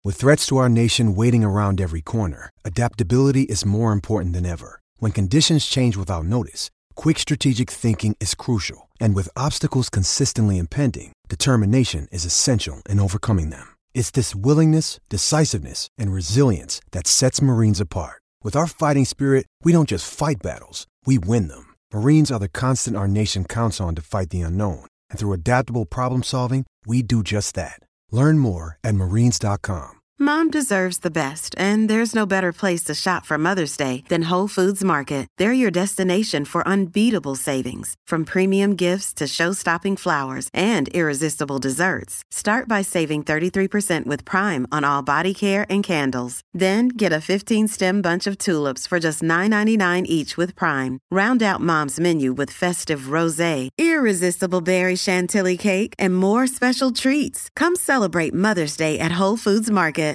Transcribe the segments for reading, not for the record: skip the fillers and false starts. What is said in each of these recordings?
With threats to our nation waiting around every corner, adaptability is more important than ever. When conditions change without notice, quick strategic thinking is crucial. And with obstacles consistently impending, determination is essential in overcoming them. It's this willingness, decisiveness, and resilience that sets Marines apart. With our fighting spirit, we don't just fight battles, we win them. Marines are the constant our nation counts on to fight the unknown. And through adaptable problem solving, we do just that. Learn more at marines.com. Mom deserves the best, and there's no better place to shop for Mother's Day than Whole Foods Market. They're your destination for unbeatable savings, from premium gifts to show-stopping flowers and irresistible desserts. Start by saving 33% with Prime on all body care and candles. Then get a 15-stem bunch of tulips for just $9.99 each with Prime. Round out Mom's menu with festive rosé, irresistible berry chantilly cake, and more special treats. Come celebrate Mother's Day at Whole Foods Market.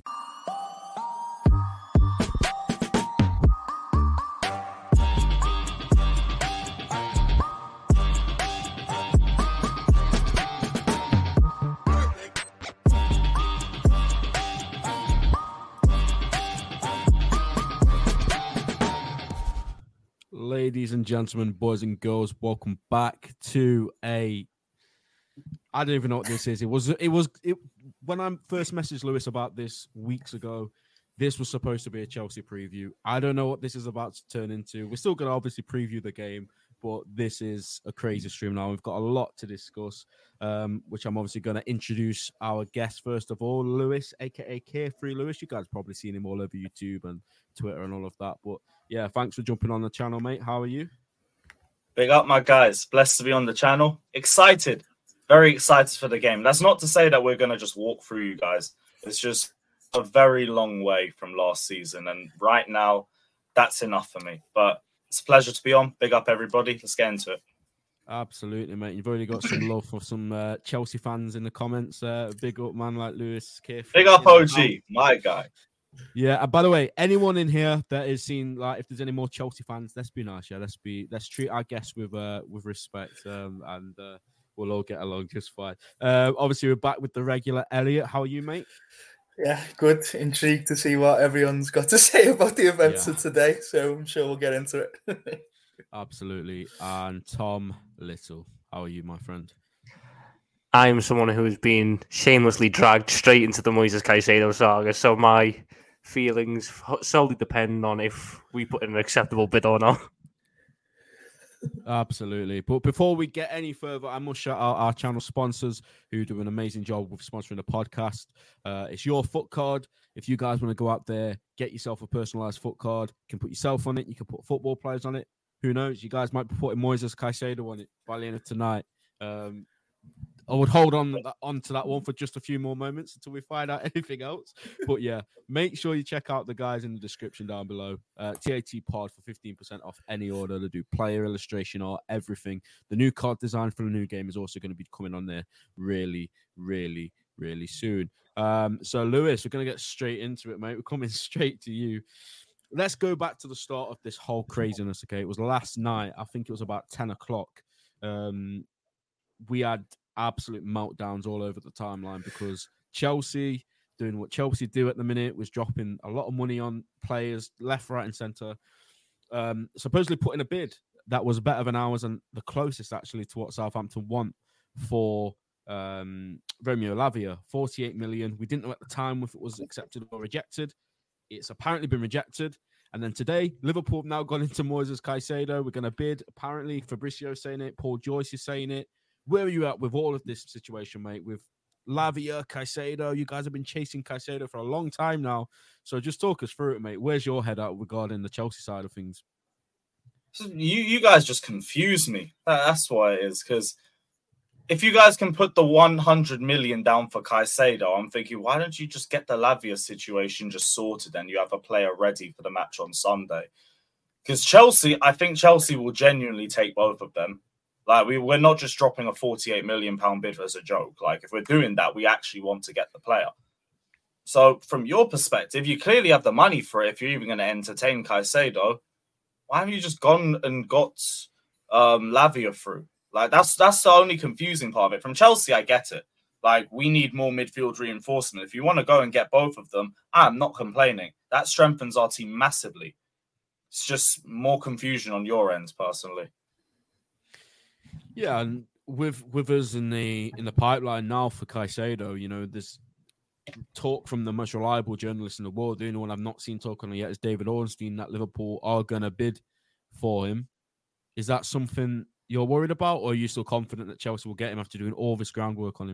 Ladies and gentlemen, boys and girls, welcome back to I don't even know what this is. It was when I first messaged Lewis about this weeks ago, this was supposed to be a Chelsea preview. I don't know what this is about to turn into. We're still going to obviously preview the game, but this is a crazy stream now. We've got a lot to discuss, which I'm obviously going to introduce our guest first of all, Lewis, aka Carefree Lewis. You guys probably seen him all over YouTube and Twitter and all of that. But yeah, thanks for jumping on the channel, mate. How are you? Big up, my guys. Blessed to be on the channel. Excited. Very excited for the game. That's not to say that we're going to just walk through you guys. It's just a very long way from last season. And right now, that's enough for me. But it's a pleasure to be on. Big up, everybody. Let's get into it. Absolutely, mate. You've already got some love for some Chelsea fans in the comments. Big up, man, like Lewis. Big up, OG, my guy. Yeah. By the way, anyone in here that is seen, like, if there's any more Chelsea fans, let's be nice. Yeah, let's treat our guests with respect, and we'll all get along just fine. Obviously, we're back with the regular Elliot. How are you, mate? Yeah, good. Intrigued to see what everyone's got to say about the events of today. So I'm sure we'll get into it. Absolutely. And Tom Little, how are you, my friend? I'm someone who has been shamelessly dragged straight into the Moises Caicedo saga, so my feelings solely depend on if we put in an acceptable bid or not. Absolutely. But before we get any further, I must shout out our channel sponsors who do an amazing job with sponsoring the podcast. It's Your Foot Card. If you guys want to go out there, get yourself a personalized foot card. You can put yourself on it. You can put football players on it. Who knows? You guys might be putting Moises Caicedo on it by the end of tonight. I would hold on to that one for just a few more moments until we find out anything else. But yeah, make sure you check out the guys in the description down below. TAT Pod for 15% off any order. They do player illustration art, everything. The new card design for the new game is also going to be coming on there really, really, really soon. So Lewis, we're going to get straight into it, mate. We're coming straight to you. Let's go back to the start of this whole craziness, okay? It was last night. I think it was about 10 o'clock. We had absolute meltdowns all over the timeline because Chelsea, doing what Chelsea do at the minute, was dropping a lot of money on players left, right, and centre. Supposedly putting a bid that was better than ours and the closest actually to what Southampton want for Romeo Lavia, 48 million. We didn't know at the time if it was accepted or rejected. It's apparently been rejected. And then today, Liverpool have now gone into Moises Caicedo. We're going to bid. Apparently, Fabrizio saying it. Paul Joyce is saying it. Where are you at with all of this situation, mate? With Lavia, Caicedo, you guys have been chasing Caicedo for a long time now. So just talk us through it, mate. Where's your head at regarding the Chelsea side of things? So you guys just confuse me. That's what it is. Because if you guys can put the 100 million down for Caicedo, I'm thinking, why don't you just get the Lavia situation just sorted and you have a player ready for the match on Sunday? Because I think Chelsea will genuinely take both of them. Like, we're not just dropping a 48 million pound bid as a joke. Like, if we're doing that, we actually want to get the player. So from your perspective, you clearly have the money for it. If you're even going to entertain Caicedo, why haven't you just gone and got Lavia through? Like, that's the only confusing part of it. From Chelsea, I get it. Like, we need more midfield reinforcement. If you want to go and get both of them, I'm not complaining. That strengthens our team massively. It's just more confusion on your end, personally. Yeah, and with us in the pipeline now for Caicedo, you know, there's talk from the most reliable journalist in the world. The only one I've not seen talk on it yet is David Ornstein, that Liverpool are going to bid for him. Is that something you're worried about, or are you still confident that Chelsea will get him after doing all this groundwork on him?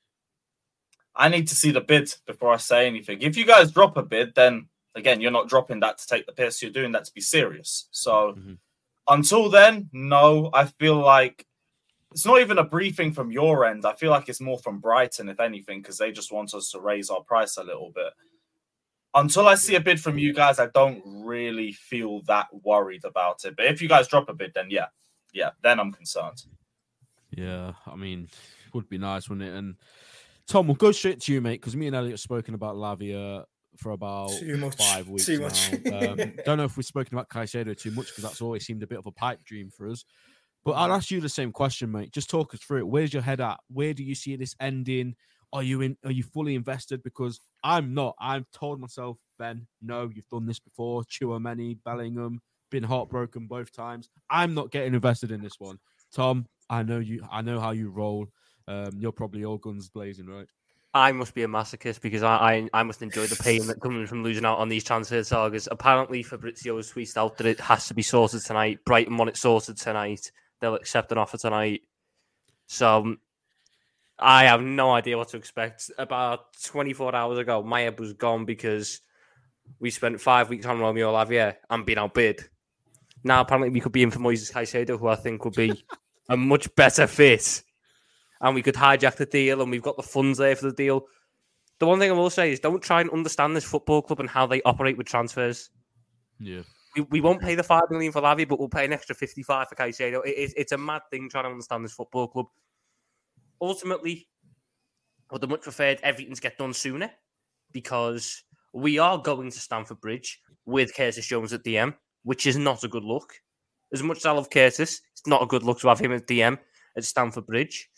I need to see the bid before I say anything. If you guys drop a bid, then again, you're not dropping that to take the piss. You're doing that to be serious. So until then, no, I feel like it's not even a briefing from your end. I feel like it's more from Brighton, if anything, because they just want us to raise our price a little bit. Until I see a bid from you guys, I don't really feel that worried about it. But if you guys drop a bid, then yeah, then I'm concerned. Yeah, I mean, it would be nice, wouldn't it? And Tom, we'll go straight to you, mate, because me and Elliot have spoken about Lavia for about 5 weeks too now. much. Don't know if we've spoken about Caicedo too much, because that's always seemed a bit of a pipe dream for us. But I'll ask you the same question, mate. Just talk us through it. Where's your head at? Where do you see this ending? Are you fully invested? Because I'm not. I've told myself, Ben, no, you've done this before. Tchouaméni, Bellingham, been heartbroken both times. I'm not getting invested in this one. Tom, I know you. I know how you roll. You're probably all guns blazing, right? I must be a masochist because I must enjoy the pain that comes from losing out on these transfer sagas. Apparently, Fabrizio has tweeted out that it has to be sorted tonight. Brighton want it sorted tonight. They'll accept an offer tonight. So I have no idea what to expect. About 24 hours ago, my head was gone because we spent 5 weeks on Romeo Lavia and been outbid. Now, apparently, we could be in for Moises Caicedo, who I think would be a much better fit. And we could hijack the deal, and we've got the funds there for the deal. The one thing I will say is don't try and understand this football club and how they operate with transfers. Yeah. We won't pay the $5 million for Lavia, but we'll pay an extra 55 for Caicedo. It's a mad thing trying to understand this football club. Ultimately, I would have much preferred everything to get done sooner because we are going to Stamford Bridge with Curtis Jones at DM, which is not a good look. As much as I love Curtis, it's not a good look to have him at DM at Stamford Bridge.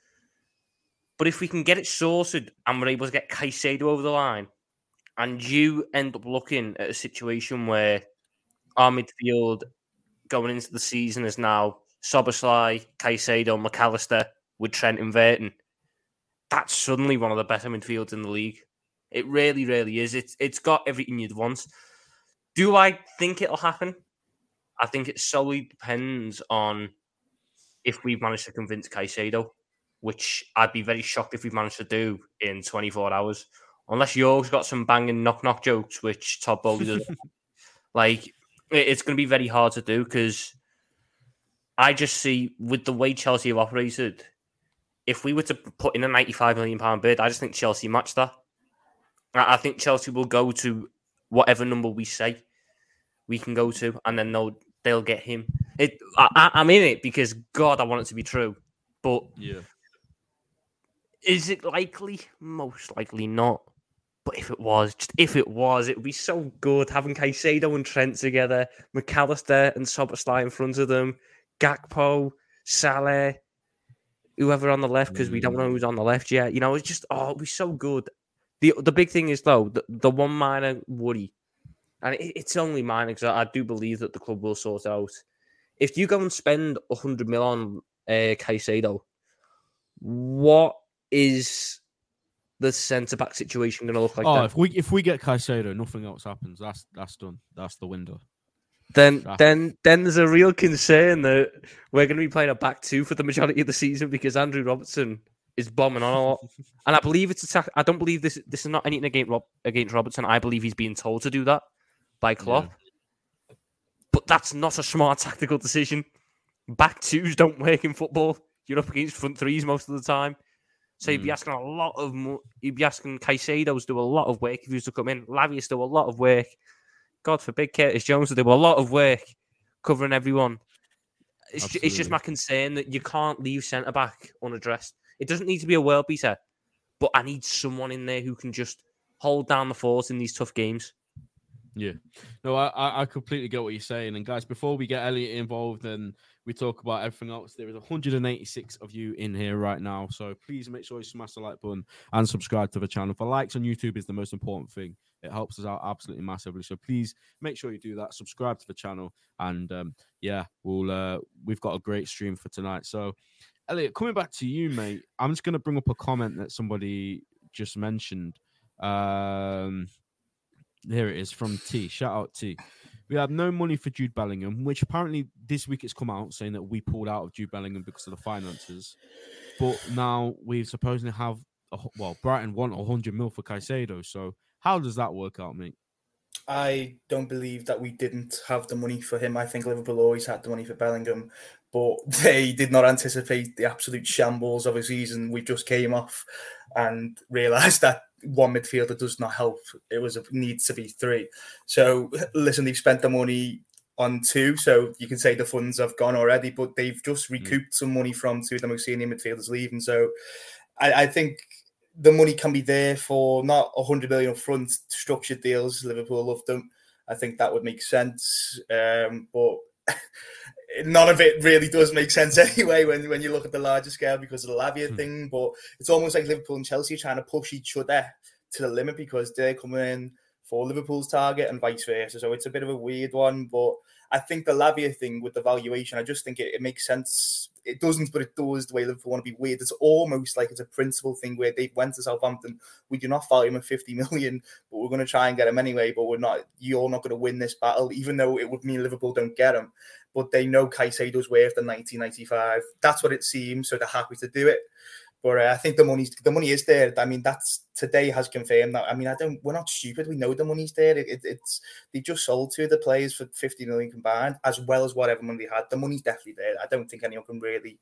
But if we can get it sorted and we're able to get Caicedo over the line, and you end up looking at a situation where our midfield going into the season is now Szoboszlai, Caicedo, McAllister with Trent and Verton, that's suddenly one of the better midfields in the league. It really, really is. It's got everything you'd want. Do I think it'll happen? I think it solely depends on if we've managed to convince Caicedo, which I'd be very shocked if we managed to do in 24 hours. Unless Jorg's got some banging knock-knock jokes, which Todd Bowley does. Like, it's going to be very hard to do because I just see, with the way Chelsea have operated, if we were to put in a £95 million bid, I just think Chelsea match that. I think Chelsea will go to whatever number we say we can go to, and then they'll get him. I'm in it because, God, I want it to be true. But is it likely? Most likely not. But if it was, it would be so good having Caicedo and Trent together, McAllister and Szoboszlai in front of them, Gakpo, Salah, whoever on the left, because we don't know who's on the left yet. You know, it's just, it'd be so good. The big thing is, though, the one minor worry, and it's only minor because I do believe that the club will sort it out. If you go and spend 100 mil on Caicedo, what is the centre-back situation going to look like? If we get Caicedo, nothing else happens. That's done. That's the window. Then there's a real concern that we're going to be playing a back two for the majority of the season because Andrew Robertson is bombing on a lot. And I believe I don't believe this is not anything against Robertson. I believe he's being told to do that by Klopp. Yeah. But that's not a smart tactical decision. Back twos don't work in football. You're up against front threes most of the time. So you'd be asking you'd be asking Caicedo to do a lot of work if he was to come in. Lavia's do a lot of work. God forbid Curtis Jones to do a lot of work covering everyone. It's just my concern that you can't leave centre-back unaddressed. It doesn't need to be a world beater, but I need someone in there who can just hold down the fort in these tough games. Yeah. No, I completely get what you're saying. And guys, before we get Elliot involved and we talk about everything else, there is 186 of you in here right now. So please make sure you smash the like button and subscribe to the channel. For likes on YouTube is the most important thing. It helps us out absolutely massively. So please make sure you do that. Subscribe to the channel. And we've got a great stream for tonight. So Elliot, coming back to you, mate, I'm just going to bring up a comment that somebody just mentioned. Here it is from T. Shout out T. We have no money for Jude Bellingham, which apparently this week it's come out saying that we pulled out of Jude Bellingham because of the finances. But now we supposedly have, Brighton want 100 mil for Caicedo. So how does that work out, mate? I don't believe that we didn't have the money for him. I think Liverpool always had the money for Bellingham, but they did not anticipate the absolute shambles of a season we just came off and realised that one midfielder does not help. It needs to be three. So listen, they've spent the money on two, so you can say the funds have gone already, but they've just recouped some money from two of the most senior midfielders leaving. So I think the money can be there for not 100 million up front, structured deals. Liverpool love them. I think that would make sense. But none of it really does make sense anyway when you look at the larger scale because of the Lavia thing. But it's almost like Liverpool and Chelsea are trying to push each other to the limit because they're coming in for Liverpool's target and vice versa. So it's a bit of a weird one. But I think the Lavia thing with the valuation, I just think it makes sense. It doesn't, but it does the way Liverpool want to be weird. It's almost like it's a principle thing where they went to Southampton. We do not value him at 50 million, but we're going to try and get him anyway. But you're not going to win this battle, even though it would mean Liverpool don't get him. But they know Caicedo's worth the 1995. That's what it seems. So they're happy to do it. But I think the money is there. I mean, today has confirmed that. I mean, we're not stupid. We know the money's there. They just sold two of the players for 50 million combined, as well as whatever money they had. The money's definitely there. I don't think anyone can really,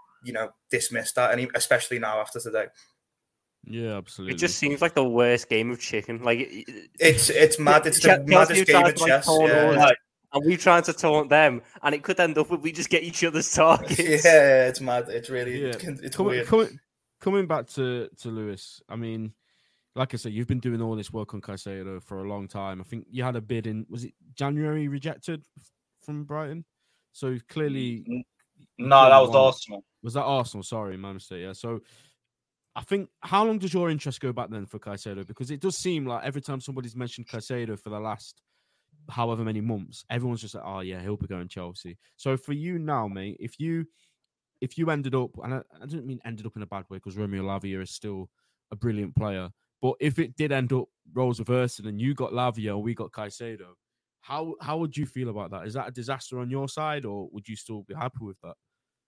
dismiss that, especially now after today. Yeah, absolutely. It just seems like the worst game of chicken. Like it's mad. It's the maddest game of chess. And we're trying to taunt them, and it could end up with we just get each other's targets. Yeah, it's mad. It's really it's weird. Coming back to Lewis, I mean, like I said, you've been doing all this work on Caicedo for a long time. I think you had a bid in, was it January rejected from Brighton? So clearly... No, that was Arsenal. Was that Arsenal? Sorry, my mistake. Yeah, so I think, how long does your interest go back then for Caicedo? Because it does seem like every time somebody's mentioned Caicedo for the last however many months, everyone's just like, oh yeah, he'll be going Chelsea. So for you now, mate, if you ended up, and I don't mean ended up in a bad way because Romeo Lavia is still a brilliant player, but if it did end up roles reversed and you got Lavia or we got Caicedo, how would you feel about that? Is that a disaster on your side, or would you still be happy with that?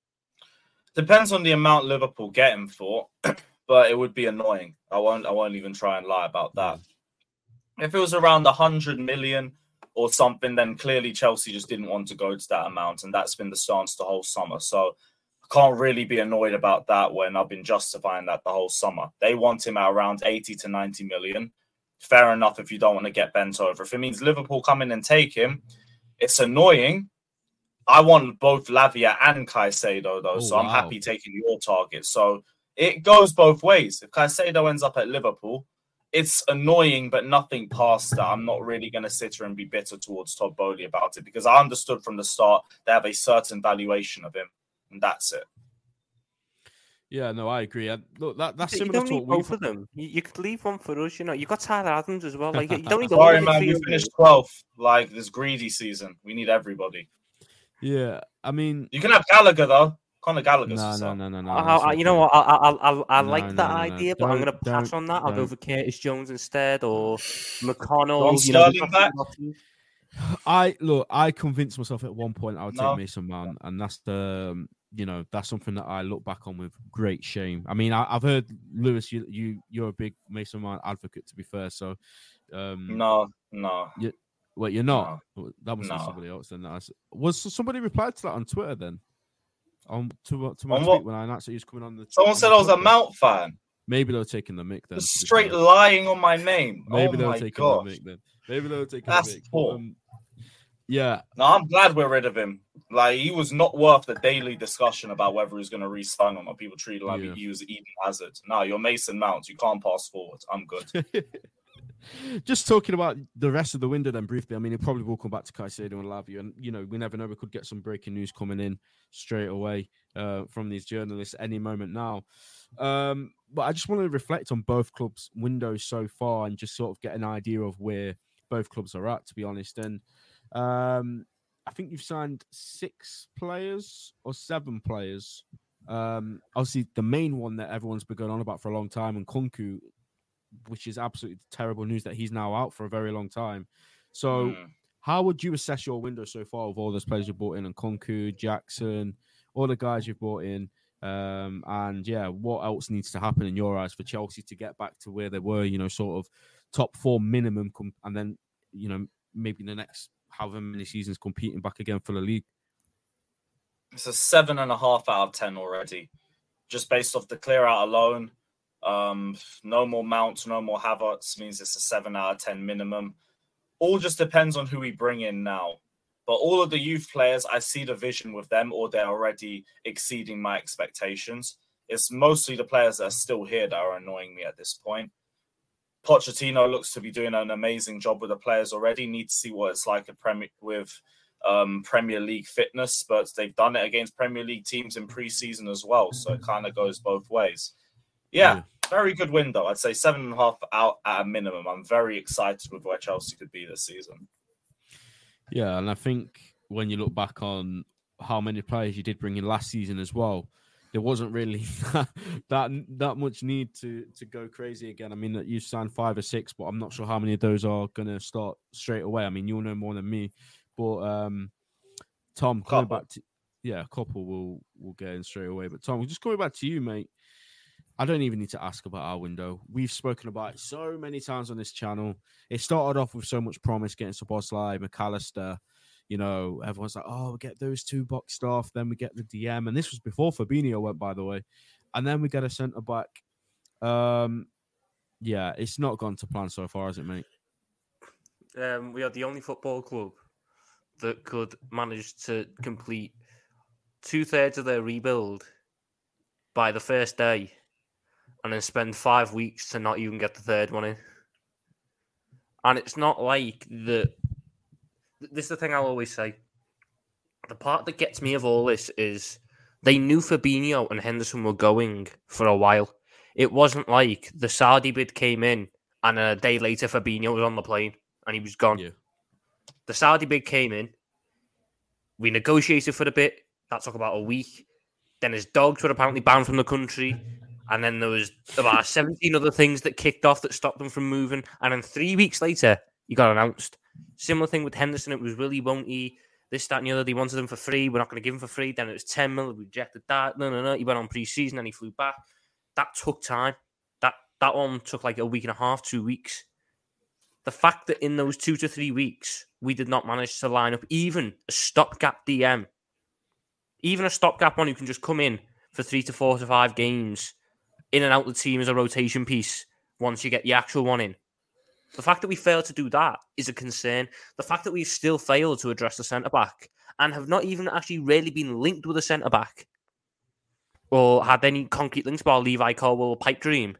Depends on the amount Liverpool get him for, but it would be annoying. I won't even try and lie about that. If it was around 100 million or something, then clearly Chelsea just didn't want to go to that amount, and that's been the stance the whole summer. So can't really be annoyed about that when I've been justifying that the whole summer. They want him at around 80 to 90 million. Fair enough if you don't want to get bent over. If it means Liverpool come in and take him, it's annoying. I want both Lavia and Caicedo, though, so I'm happy taking your target. So it goes both ways. If Caicedo ends up at Liverpool, it's annoying, but nothing past that. I'm not really going to sit here and be bitter towards Todd Bowley about it because I understood from the start they have a certain valuation of him. And that's it. Yeah, no, I agree. Look, that's similar you don't to need what both of them. You could leave one for us. You got Tyler Adams as well. Like you don't need. Sorry, man, we finished 12th. Like this greedy season, we need everybody. Yeah, I mean, you can have Gallagher though. Conor Gallagher. No. You know what? I like that idea, but I'm going to pass on that. I'll go for Curtis Jones instead, or McConnell. Sterling back. I convinced myself at one point I would take Mason Mount, and that's that's something that I look back on with great shame. I mean, I've heard Lewis, you're a big Mason Mount advocate, to be fair. So, no. You're not. No. That must be somebody else. Then was somebody replied to that on Twitter then? To my tweet when I announced that he was coming on the. Someone said I was a Mount fan. Maybe they were taking the mic then. Straight lying on my name. Maybe they were taking the mic then. Maybe they were taking the mic. Poor. Yeah. No, I'm glad we're rid of him. Like, he was not worth the daily discussion about whether he's going to re-sign or not. People treated like he was Eden Hazard. No, you're Mason Mount. You can't pass forward. I'm good. Just talking about the rest of the window then briefly. I mean, it probably will come back to Caicedo and Lavia. And, we never know. We could get some breaking news coming in straight away from these journalists any moment now. But I just want to reflect on both clubs' windows so far and just sort of get an idea of where both clubs are at, to be honest. And I think you've signed 6 players or 7 players. Obviously, the main one that everyone's been going on about for a long time, and Nkunku, which is absolutely terrible news that he's now out for a very long time. So how would you assess your window so far with all those players you brought in, and Nkunku, Jackson, all the guys you've brought in? And yeah, what else needs to happen in your eyes for Chelsea to get back to where they were, sort of top 4 minimum, and then, maybe the next however many seasons competing back again for the league? It's a 7.5 out of 10 already, just based off the clear out alone. No more Mounts, no more Havertz means it's a 7 out of 10 minimum. All just depends on who we bring in now. But all of the youth players, I see the vision with them, or they're already exceeding my expectations. It's mostly the players that are still here that are annoying me at this point. Pochettino looks to be doing an amazing job with the players already. Need to see what it's like with Premier League fitness, but they've done it against Premier League teams in pre-season as well. So it kind of goes both ways. Yeah, very good window. I'd say 7.5 out at a minimum. I'm very excited with where Chelsea could be this season. Yeah, and I think when you look back on how many players you did bring in last season as well, there wasn't really that much need to go crazy again. I mean, you signed 5 or 6, but I'm not sure how many of those are going to start straight away. I mean, you'll know more than me. But Tom, coming back to a couple will get in straight away. But Tom, just coming back to you, mate. I don't even need to ask about our window. We've spoken about it so many times on this channel. It started off with so much promise, getting Szoboszlai, McAllister. Everyone's like, oh, we get those 2 boxed off. Then we get the DM. And this was before Fabinho went, by the way. And then we get a centre-back. It's not gone to plan so far, has it, mate? We are the only football club that could manage to complete 2/3 of their rebuild by the first day, and then spend 5 weeks to not even get the third one in. And it's not like this is the thing I'll always say. The part that gets me of all this is they knew Fabinho and Henderson were going for a while. It wasn't like the Saudi bid came in and a day later Fabinho was on the plane and he was gone. Yeah. The Saudi bid came in. We negotiated for a bit. That took about a week. Then his dogs were apparently banned from the country. And then there was about 17 other things that kicked off that stopped them from moving. And then 3 weeks later, he got announced. Similar thing with Henderson. It was really, won't he? This, that, and the other. They wanted him for free. We're not going to give him for free. Then it was 10 mil. We rejected that. No. He went on pre-season and he flew back. That took time. That one took like a week and a half, 2 weeks. The fact that in those 2 to 3 weeks, we did not manage to line up even a stopgap DM. Even a stopgap one who can just come in for 3 to 4 to 5 games, in and out the team as a rotation piece once you get the actual one in. The fact that we failed to do that is a concern. The fact that we've still failed to address the centre-back and have not even actually really been linked with a centre-back or had any concrete links about Levi Colwill pipe dream.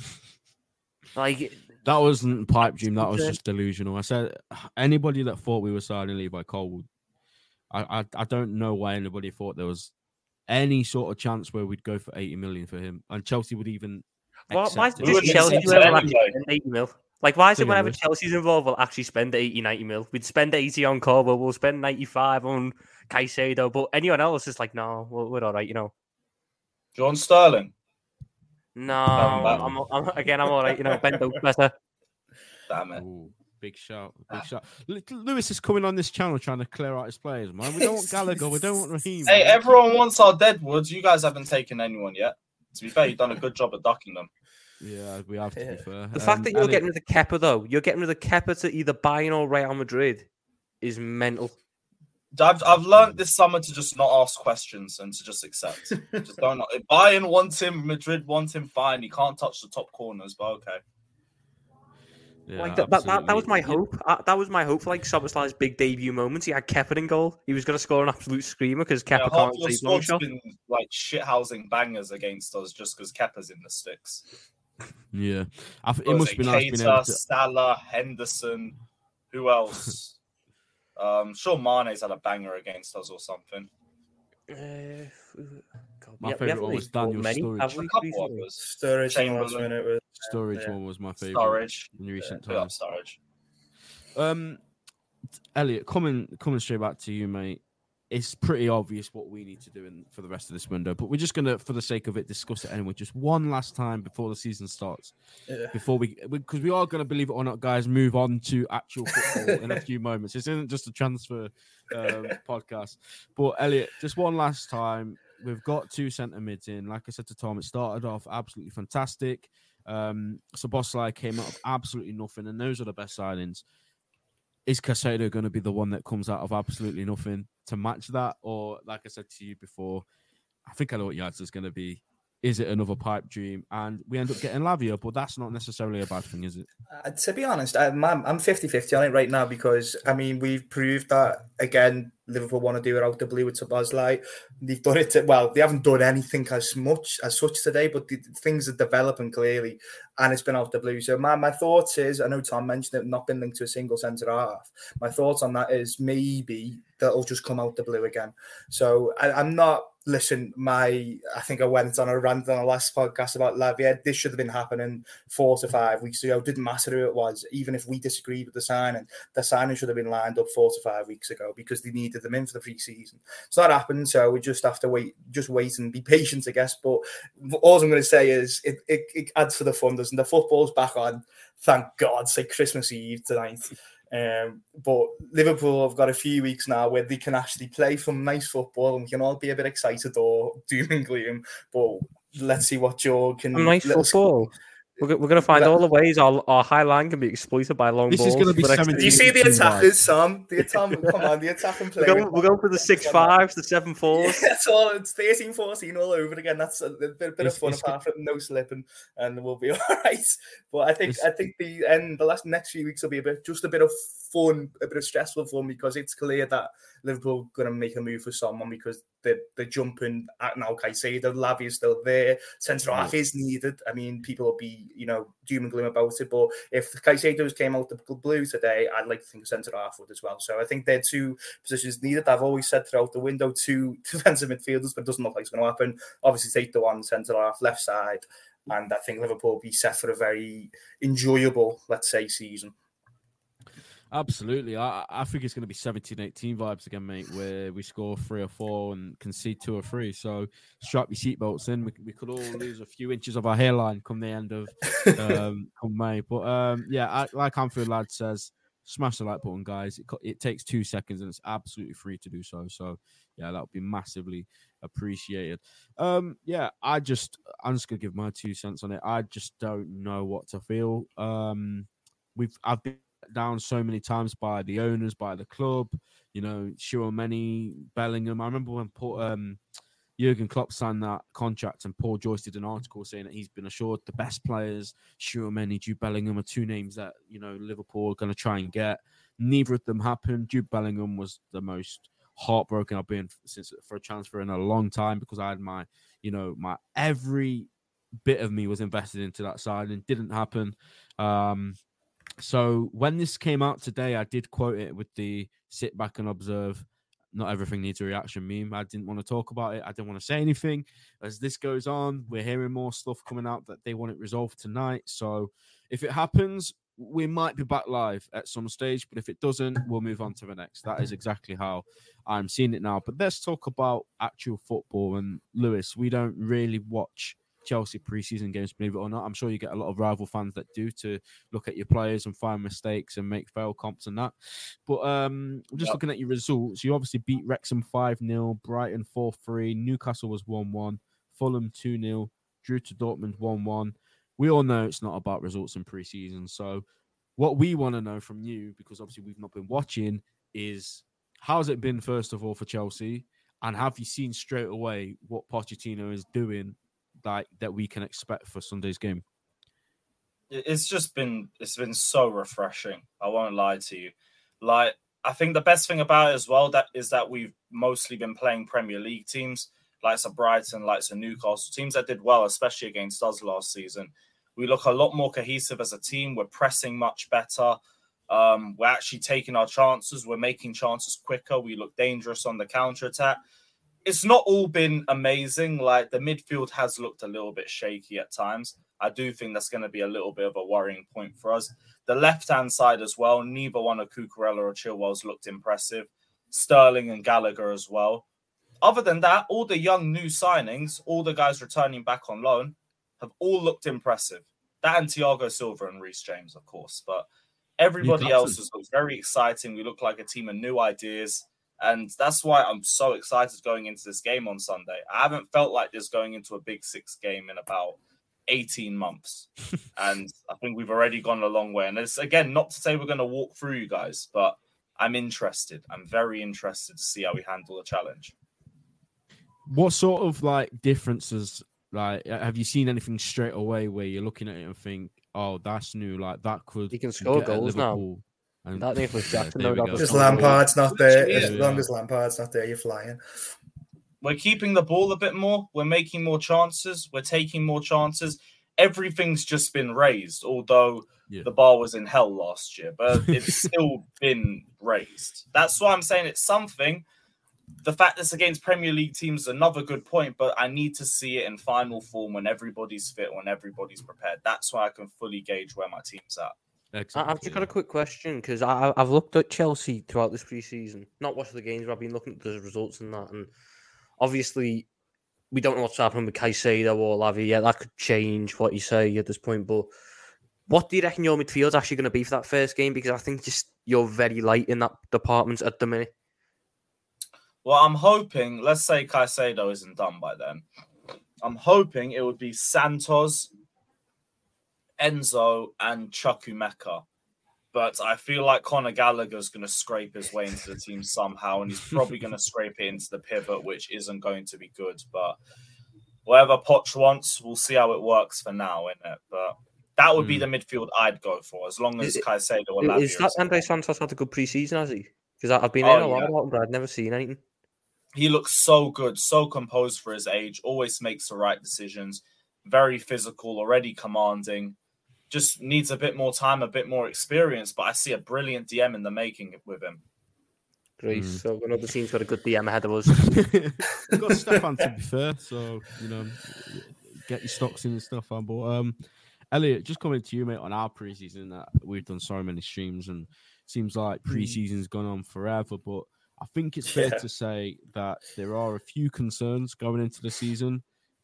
That wasn't pipe dream. That was just delusional. I said anybody that thought we were signing Levi Colwill, I don't know why anybody thought there was any sort of chance where we'd go for 80 million for him, and Chelsea would even. Why is it just Chelsea who ever actually spend 80 mil? Like, why is it whenever Chelsea's involved, we'll actually spend 80, 90 mil? We'd spend 80 on Colwill, we'll spend 95 on Caicedo, but anyone else is like, no, we're all right, John Sterling. No, I'm all right, Ben Doak better. Damn it. Ooh, big shout. Lewis is coming on this channel trying to clear out his players, man. We don't want Gallagher, we don't want Raheem. Hey, everyone wants our Deadwoods. You guys haven't taken anyone yet. To be fair, you've done a good job at ducking them. Yeah, we have to be fair. The fact that you're getting rid of Kepa, though, you're getting rid of Kepa to either Bayern or Real Madrid is mental. I've learned this summer to just not ask questions and to just accept. Just don't. If Bayern wants him, Madrid wants him, fine. He can't touch the top corners, but okay. Yeah, like that was my hope. That was my hope for like Szoboszlai's big debut moment. He had Kepa in goal. He was going to score an absolute screamer because Kepa can't take long shot. Been like shithousing bangers against us just because Kepa's in the sticks. Yeah, it must be nice being able to. Salah, Henderson, who else? Sure, Mane's had a banger against us or something. My favorite one was Daniel Sturridge. A couple of us. Sturridge Chamberlain. Sturridge one was my favorite. Sturridge in recent yeah, times. Sturridge. Elliot, coming straight back to you, mate. It's pretty obvious what we need to do for the rest of this window, but we're just gonna, for the sake of it, discuss it anyway. Just one last time before the season starts, because we are gonna, believe it or not, guys, move on to actual football in a few moments. This isn't just a transfer podcast, but Elliot, just one last time. We've got 2 centre mids in. Like I said to Tom, it started off absolutely fantastic. Szoboszlai came out of absolutely nothing, and those are the best signings. Is Caicedo going to be the one that comes out of absolutely nothing to match that? Or, like I said to you before, I think I know what your answer is going to be. Is it another pipe dream? And we end up getting Lavia, but that's not necessarily a bad thing, is it? To be honest, I'm 50-50 on it right now because, I mean, we've proved that, again, Liverpool want to do it out the blue with Szoboszlai. They've done it, they haven't done anything as such today, but things are developing clearly, and it's been out the blue. So my thoughts is, I know Tom mentioned it, not been linked to a single centre-half. My thoughts on that is maybe that'll just come out the blue again. So I'm not... Listen, I think I went on a rant on the last podcast about Lavia. This should have been happening 4 to 5 weeks ago. It didn't matter who it was. Even if we disagreed with the signing should have been lined up 4 to 5 weeks ago because they needed them in for the pre-season. So that happened. So we just have to wait and be patient, I guess. But all I'm going to say is it adds to the fun, doesn't it? The football's back on. Thank God. It's like Christmas Eve tonight. But Liverpool have got a few weeks now where they can actually play some nice football and we can all be a bit excited or doom and gloom. But let's see what Joe can... Nice football. We're going to find all the ways our high line can be exploited by long balls. This is going to be 17. Do you see the attackers, Sam? Come on, the attacking player. We're going for the 6-5s, the 7-4s. That's all. It's 13-14 all over again. That's a bit of fun apart from no slipping, and we'll be all right. But I think the next few weeks will be a bit of fun, a bit of stressful fun because it's clear that Liverpool are going to make a move for someone because they're jumping at now. Caicedo, Lavia is still there. Centre half is needed. I mean, people will be, doom and gloom about it. But if Caicedo's came out the blue today, I'd like to think centre half would as well. So I think they're 2 positions needed. I've always said throughout the window 2 defensive midfielders, but it doesn't look like it's going to happen. Obviously, take the one centre half, left side, and I think Liverpool will be set for a very enjoyable, let's say, season. Absolutely. I think it's going to be 17-18 vibes again, mate, where we score 3 or 4 and concede 2 or 3. So strap your seatbelts in. We could all lose a few inches of our hairline come the end of come May. But like Anfield Lad says, smash the like button, guys. It takes 2 seconds and it's absolutely free to do so. So yeah, that would be massively appreciated. I'm just going to give my 2 cents on it. I just don't know what to feel. I've been down so many times by the owners, by the club, Tchouaméni, Bellingham. I remember when Jurgen Klopp signed that contract and Paul Joyce did an article saying that he's been assured the best players, Tchouaméni, Jude Bellingham, are 2 names that, Liverpool are going to try and get. Neither of them happened. Jude Bellingham was the most heartbroken I've been for a transfer in a long time because I had my every bit of me was invested into that side and didn't happen. So when this came out today, I did quote it with the sit back and observe. Not everything needs a reaction meme. I didn't want to talk about it. I didn't want to say anything. As this goes on, we're hearing more stuff coming out that they want it resolved tonight. So if it happens, we might be back live at some stage. But if it doesn't, we'll move on to the next. That is exactly how I'm seeing it now. But let's talk about actual football. And Lewis, we don't really watch Chelsea pre-season games, believe it or not. I'm sure you get a lot of rival fans that do, to look at your players and find mistakes and make fail comps and that. But just looking at your results, you obviously beat Wrexham 5-0, Brighton 4-3, Newcastle was 1-1, Fulham 2-0, drew to Dortmund 1-1. We all know it's not about results in pre-season. So what we want to know from you, because obviously we've not been watching, is how's it been, first of all, for Chelsea? And have you seen straight away what Pochettino is doing that we can expect for Sunday's game? It's been so refreshing. I won't lie to you. I think the best thing about it as well is that we've mostly been playing Premier League teams, like Brighton, like Newcastle, teams that did well, especially against us last season. We look a lot more cohesive as a team. We're pressing much better. We're actually taking our chances. We're making chances quicker. We look dangerous on the counter-attack. It's not all been amazing. Like, the midfield has looked a little bit shaky at times. I do think that's going to be a little bit of a worrying point for us. The left-hand side as well, neither one of Cucurella or Chilwell's looked impressive. Sterling and Gallagher as well. Other than that, all the young new signings, all the guys returning back on loan, have all looked impressive. That and Thiago Silva and Reece James, of course. But everybody else has looked very exciting. We look like a team of new ideas. And that's why I'm so excited going into this game on Sunday. I haven't felt like this going into a Big Six game in about 18 months. And I think we've already gone a long way. And it's, again, not to say we're going to walk through you guys, but I'm interested. I'm very interested to see how we handle the challenge. What sort of like differences, like, have you seen anything straight away where you're looking at it and think, oh, that's new, like that could... He can score goals now. And that Nicholas Jackson, just Lampard's not there. As long as Lampard's not there, you're flying. We're keeping the ball a bit more. We're making more chances. We're taking more chances. Everything's just been raised, although the bar was in hell last year, but it's still been raised. That's why I'm saying it's something. The fact it's against Premier League teams is another good point, but I need to see it in final form when everybody's fit, when everybody's prepared. That's why I can fully gauge where my team's at. Exactly. I've just got a quick question because I've looked at Chelsea throughout this pre-season, not watched the games, but I've been looking at the results and that. And obviously, we don't know what's happening with Caicedo or Lavia. Yeah, that could change what you say at this point. But what do you reckon your midfield's actually going to be for that first game? Because I think just you're very light in that department at the minute. Well, I'm hoping, let's say Caicedo isn't done by then. I'm hoping it would be Santos, Enzo, and Chukwuemeka. But I feel like Conor Gallagher's going to scrape his way into the team somehow, and he's probably going to scrape it into the pivot, which isn't going to be good. But whatever Poch wants, we'll see how it works for now, innit? But that would be the midfield I'd go for, as long as Caicedo or Lavia. Is that Andre Santos had a good pre-season, has he? Because I've been in a lot of but I'd never seen anything. He looks so good, so composed for his age, always makes the right decisions, very physical, already commanding. Just needs a bit more time, a bit more experience, but I see a brilliant DM in the making with him. Great. So another team's got a good DM ahead of us. We've got Stefan, to be fair, so, get your stocks in and stuff. But Elliot, just coming to you, mate, on our preseason, that we've done so many streams, and it seems like preseason's gone on forever, but I think it's fair to say that there are a few concerns going into the season,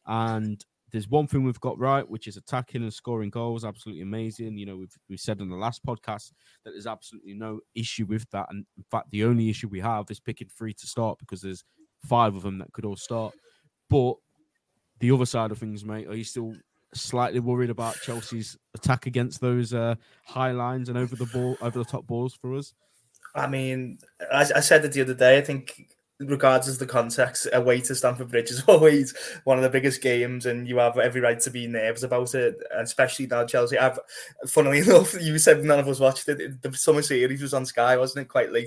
and there's one thing we've got right, which is attacking and scoring goals. Absolutely amazing. We've said in the last podcast that there's absolutely no issue with that, and in fact, the only issue we have is picking 3 to start because there's 5 of them that could all start. But the other side of things, mate, are you still slightly worried about Chelsea's attack against those high lines and over the top balls for us? I mean, I said it the other day, I think regardless of the context, away to Stamford Bridge is always one of the biggest games, and you have every right to be nervous about it, especially now Chelsea. Funnily enough, you said none of us watched it. The summer series was on Sky, wasn't it? Quite late.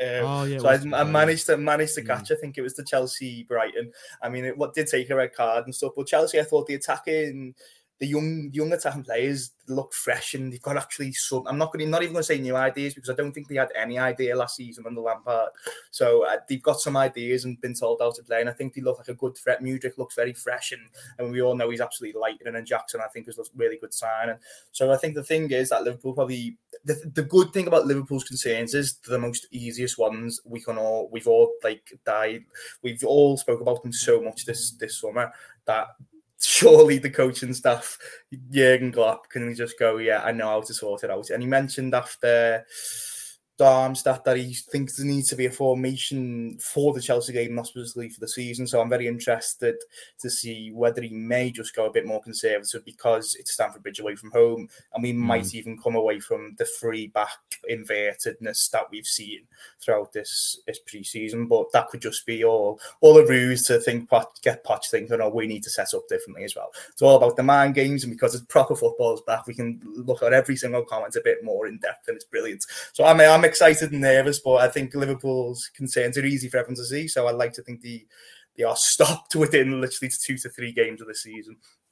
So I managed to catch. I think it was the Chelsea Brighton. I mean, it did take a red card and stuff, but Chelsea, I thought the attacking. The young attacking players look fresh, and they've got actually some. I'm not even going to say new ideas because I don't think they had any idea last season under Lampard. So they've got some ideas and been told how to play, and I think they look like a good threat. Mudryk looks very fresh, and we all know he's absolutely lightning. And Jackson, I think, is a really good sign. And so I think the thing is that Liverpool probably the good thing about Liverpool's concerns is the most easiest ones. We've all died. We've all spoke about them so much this summer that. Surely the coaching staff, Jurgen Klopp, can just go, yeah, I know how to sort it out. And he mentioned after Darmstadt that he thinks there needs to be a formation for the Chelsea game, not specifically for the season. So I'm very interested to see whether he may just go a bit more conservative because it's Stamford Bridge away from home, and we might even come away from the free back invertedness that we've seen throughout this pre-season. But that could just be all a ruse to get Poch thinking, oh, we need to set up differently as well. It's all about the mind games, and because it's proper football's back, we can look at every single comment a bit more in depth, and it's brilliant. So I'm excited and nervous, but I think Liverpool's concerns are easy for everyone to see. So I'd like to think they are stopped within literally 2 to 3 games of the season.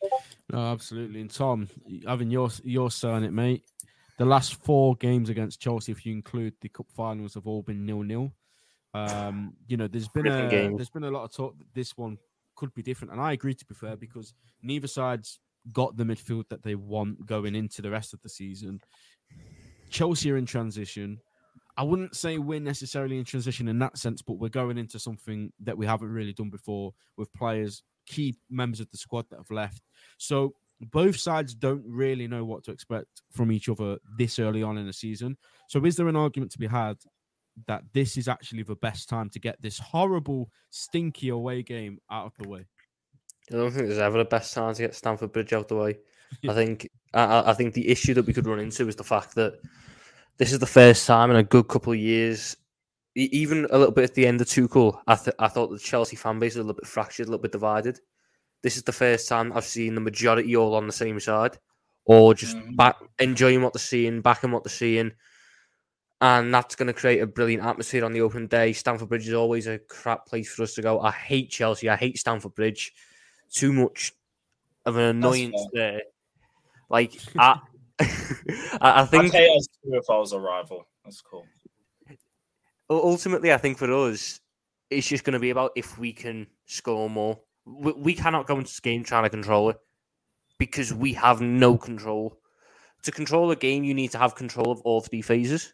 No, absolutely. And Tom, having your say on it, mate. The last 4 games against Chelsea, if you include the cup finals, have all been 0-0. There's been a lot of talk that this one could be different, and I agree, to be fair, because neither side's got the midfield that they want going into the rest of the season. Chelsea are in transition. I wouldn't say we're necessarily in transition in that sense, but we're going into something that we haven't really done before with players, key members of the squad that have left. So both sides don't really know what to expect from each other this early on in the season. So is there an argument to be had that this is actually the best time to get this horrible, stinky away game out of the way? I don't think there's ever a best time to get Stamford Bridge out the way. I think the issue that we could run into is the fact that this is the first time in a good couple of years, even a little bit at the end of Tuchel, I thought the Chelsea fan base was a little bit fractured, a little bit divided. This is the first time I've seen the majority all on the same side, or just enjoying what they're seeing, backing what they're seeing. And that's going to create a brilliant atmosphere on the open day. Stamford Bridge is always a crap place for us to go. I hate Chelsea. I hate Stamford Bridge. Too much of an annoyance there. Like, I think... I'd hate us too if I was a rival. That's cool. Ultimately, I think for us, it's just going to be about if we can score more. We cannot go into this game trying to control it because we have no control. To control a game, you need to have control of all 3 phases.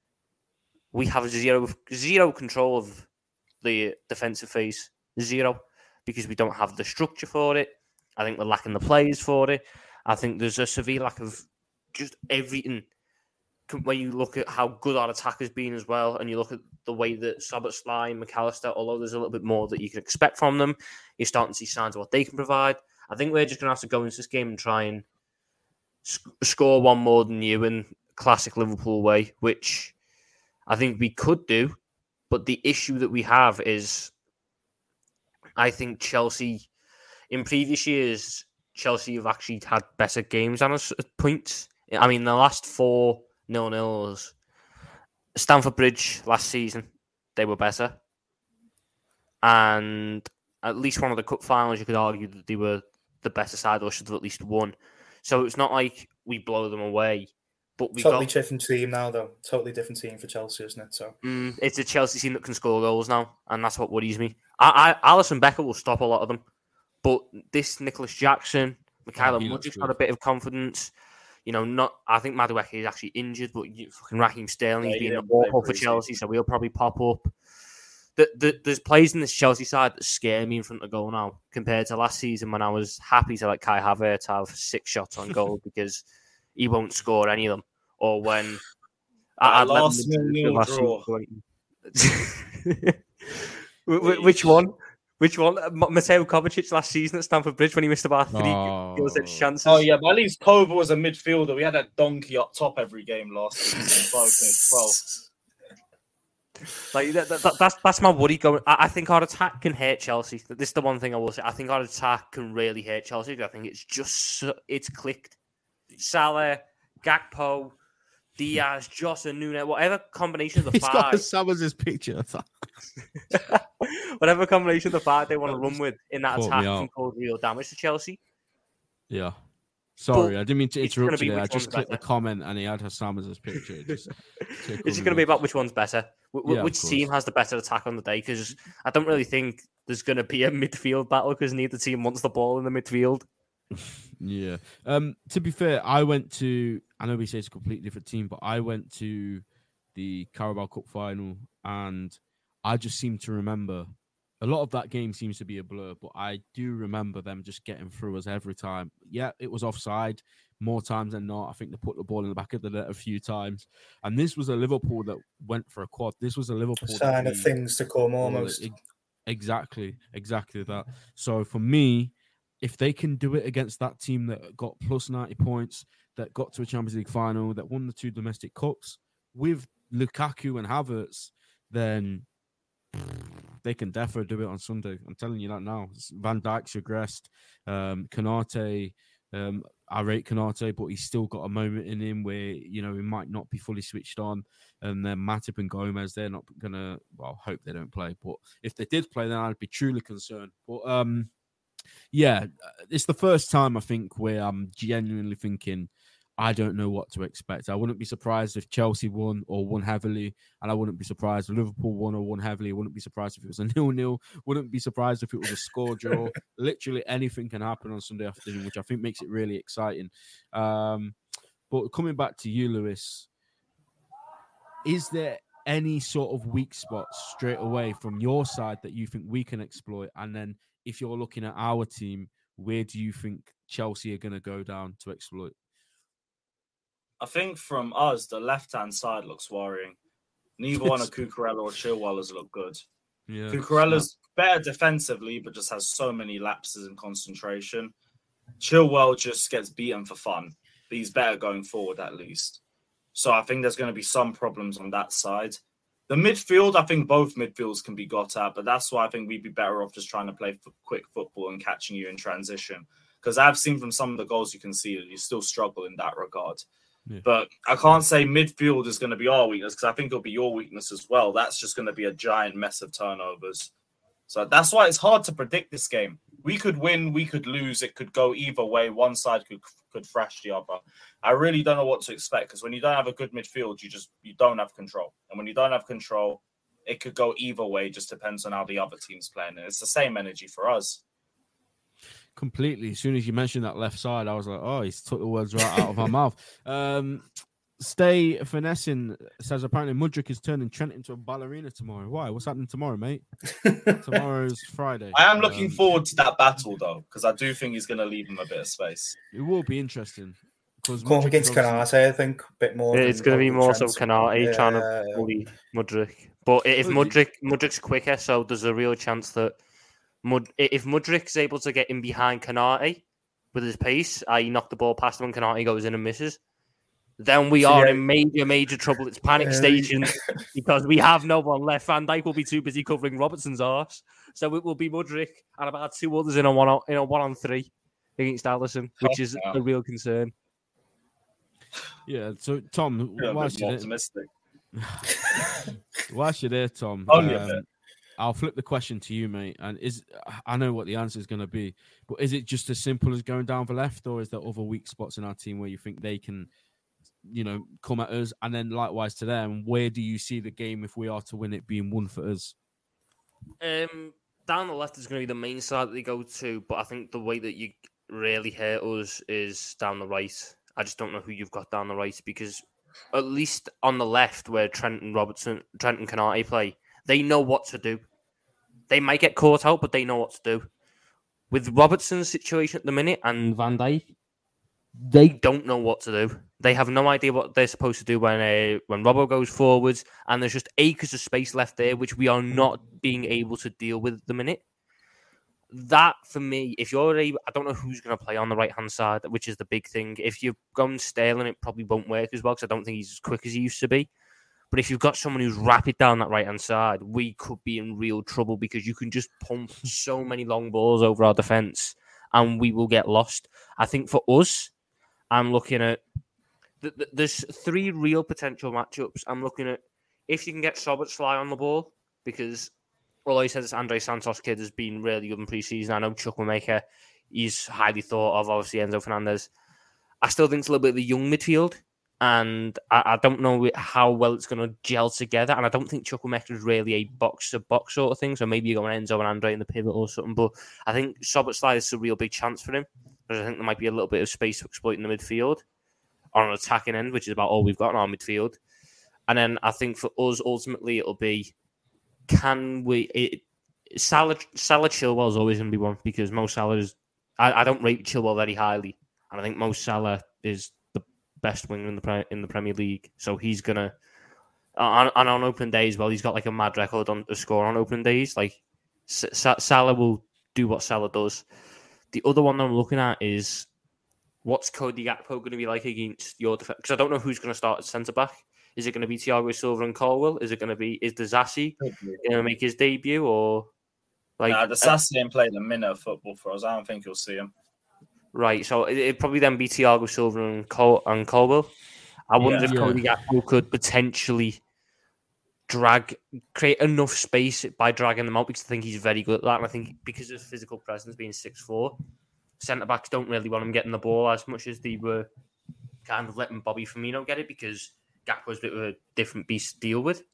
We have zero control of the defensive phase. 0. Because we don't have the structure for it. I think we're lacking the players for it. I think there's a severe lack of just everything. When you look at how good our attack has been as well, and you look at the way that Szoboszlai and McAllister, although there's a little bit more that you can expect from them, you're starting to see signs of what they can provide. I think we're just going to have to go into this game and try and score one more than you in classic Liverpool way, which I think we could do. But the issue that we have is, I think Chelsea, in previous years, Chelsea have actually had better games on us at points. I mean, the last 4 0-0s, Stamford Bridge last season, they were better. And at least one of the cup finals, you could argue that they were the better side or should have at least won. So it's not like we blow them away. But we totally different team now, though. Totally different team for Chelsea, isn't it? So it's a Chelsea team that can score goals now, and that's what worries me. Alisson Becker will stop a lot of them, but this Nicholas Jackson, Mikhailo Mudryk got a bit of confidence. I think Madueke is actually injured, but fucking Raheem Sterling's been awful for Chelsea, so he'll probably pop up. There's players in this Chelsea side that scare me in front of goal now, compared to last season when I was happy to let Kai Havertz have 6 shots on goal because he won't score any of them. Or when last draw. Which one? Mateo Kovacic last season at Stamford Bridge when he missed about 3 goals at chances. Oh yeah, but at least Kova was a midfielder. We had that donkey up top every game last season. Like that's my worry going. I think our attack can hurt Chelsea. This is the one thing I will say. I think our attack can really hurt Chelsea. I think it's clicked. Salah, Gakpo, Diaz, Jota, Nunes, whatever combination of the 5. He's got Summers' picture. Whatever combination of the 5 they want to run with in that attack can cause real damage to Chelsea. Yeah. Sorry, I didn't mean to interrupt you there. I just clicked the comment and he had Summers' picture. It's just going to be about which one's better. Which team has the better attack on the day? Because I don't really think there's going to be a midfield battle because neither team wants the ball in the midfield. Yeah. To be fair, I know we say it's a completely different team, but I went to the Carabao Cup final and I just seem to remember a lot of that game seems to be a blur, but I do remember them just getting through us every time. Yeah, it was offside more times than not. I think they put the ball in the back of the net a few times. And this was a Liverpool that went for a quad. This was a Liverpool sign of things to come almost. Exactly that. So for me, if they can do it against that team that got plus 90 points, that got to a Champions League final, that won the 2 domestic cups with Lukaku and Havertz, then they can definitely do it on Sunday. I'm telling you that now. Van Dijk's regressed. Konate, I rate Konate, but he's still got a moment in him where, he might not be fully switched on. And then Matip and Gomez, they're not going to, hope they don't play. But if they did play, then I'd be truly concerned. But Yeah, it's the first time I think where I'm genuinely thinking I don't know what to expect. I wouldn't be surprised if Chelsea won or won heavily, and I wouldn't be surprised if Liverpool won or won heavily. I wouldn't be surprised if it was a 0-0. Wouldn't be surprised if it was a score draw. Literally anything can happen on Sunday afternoon, which I think makes it really exciting. But coming back to you, Lewis, is there any sort of weak spots straight away from your side that you think we can exploit? And then if you're looking at our team, where do you think Chelsea are going to go down to exploit? I think from us, the left-hand side looks worrying. Neither one of Cucurella or Chilwell has looked good. Yeah, Cucurella's better defensively, but just has so many lapses in concentration. Chilwell just gets beaten for fun, but he's better going forward at least. So I think there's going to be some problems on that side. The midfield, I think both midfields can be got at, but that's why I think we'd be better off just trying to play quick football and catching you in transition. Because I've seen from some of the goals you can see that you still struggle in that regard. Yeah. But I can't say midfield is going to be our weakness because I think it'll be your weakness as well. That's just going to be a giant mess of turnovers. So that's why it's hard to predict this game. We could win, we could lose. It could go either way. One side could thrash the other. I really don't know what to expect because when you don't have a good midfield, you don't have control. And when you don't have control, it could go either way. Just depends on how the other team's playing. And it's the same energy for us. Completely. As soon as you mentioned that left side, I was like, oh, he's took the words right out of my mouth. Stay Finessing says apparently Mudryk is turning Trent into a ballerina tomorrow. Why? What's happening tomorrow, mate? Tomorrow's Friday. I am looking forward to that battle, though, because I do think he's going to leave him a bit of space. It will be interesting. Going against Canate, I think, a bit more. It's going to be more so Canate trying to bully Mudryk. But if Mudryk's quicker, so there's a real chance that if Mudryk's able to get in behind Canate with his pace, i.e. knock the ball past him and Canate goes in and misses, then we are in major trouble. It's panic station because we have no one left. Van Dijk will be too busy covering Robertson's arse. So it will be Mudryk and about two others in a 1-on-3 against Alisson, which is a real concern. Yeah, so Tom, whilst you're there, Tom, I'll flip the question to you, mate. And I know what the answer is going to be, but is it just as simple as going down the left, or is there other weak spots in our team where you think they can, come at us? And then likewise to them, where do you see the game if we are to win it being won for us? Down the left is going to be the main side that they go to, but I think the way that you really hurt us is down the right. I just don't know who you've got down the right because at least on the left where Trent and Canate play, they know what to do. They might get caught out, but they know what to do. With Robertson's situation at the minute and Van Dijk, they don't know what to do. They have no idea what they're supposed to do when Robbo goes forwards, and there's just acres of space left there, which we are not being able to deal with at the minute. That, for me, if you're able, I don't know who's going to play on the right-hand side, which is the big thing. If you've gone Sterling, it probably won't work as well, because I don't think he's as quick as he used to be. But if you've got someone who's rapid down that right-hand side, we could be in real trouble because you can just pump so many long balls over our defence and we will get lost. I think for us, I'm looking at... There's three real potential matchups. I'm looking at if you can get Szoboszlai on the ball, because although he says this Andre Santos kid has been really good in pre-season, I know Chukwuemeka, he's highly thought of, obviously Enzo Fernandez. I still think it's a little bit of the young midfield. And I don't know how well it's going to gel together. And I don't think Chukwuemeka is really a box-to-box sort of thing. So maybe you're going Enzo and Andre in the pivot or something. But I think Szoboszlai is a real big chance for him. Because I think there might be a little bit of space to exploit in the midfield on an attacking end, which is about all we've got in our midfield. And then I think for us, ultimately, it'll be, Salah Chilwell is always going to be one. Because Mo Salah is... I don't rate Chilwell very highly. And I think Mo Salah is best winger in the Premier League, so he's gonna on open days. Well, he's got like a mad record on the score on open days. Like Salah will do what Salah does. The other one that I'm looking at is what's Cody Gakpo going to be like against your defense? Because I don't know who's going to start at centre back. Is it going to be Thiago Silva and Colwill? Is Disasi going to make his debut or like? Disasi ain't played a minute of football for us. I don't think you'll see him. Right, so it'd probably then be Thiago Silva and Colwill. I wonder if Cody Gakpo could potentially create enough space by dragging them out, because I think he's very good at that. And I think because of his physical presence being 6'4", centre backs don't really want him getting the ball as much as they were kind of letting Bobby Firmino get it, because Gakpo's a bit of a different beast to deal with.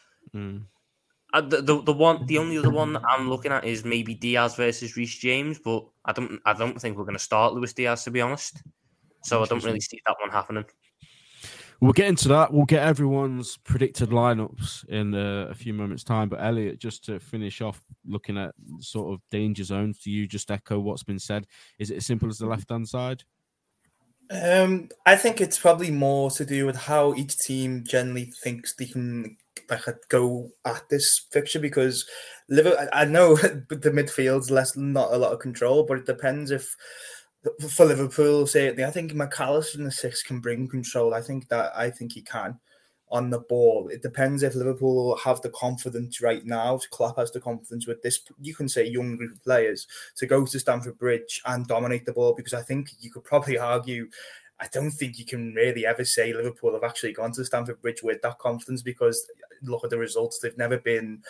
The only other one that I'm looking at is maybe Diaz versus Reece James, but I don't think we're going to start Luis Diaz, to be honest. So I don't really see that one happening. We'll get into that. We'll get everyone's predicted lineups in a few moments' time. But Elliot, just to finish off, looking at sort of danger zones, do you just echo what's been said? Is it as simple as the left-hand side? I think it's probably more to do with how each team generally thinks they can go at this fixture, because Liverpool, I know the midfield's not a lot of control, but it depends if for Liverpool, I think McAllister in the 6 can bring control. I think he can on the ball. It depends if Liverpool have the confidence right now. Klopp has the confidence with this, you can say, young group of players to go to Stamford Bridge and dominate the ball, because I think you could probably argue, I don't think you can really ever say Liverpool have actually gone to Stamford Bridge with that confidence, because look at the results. They've never been,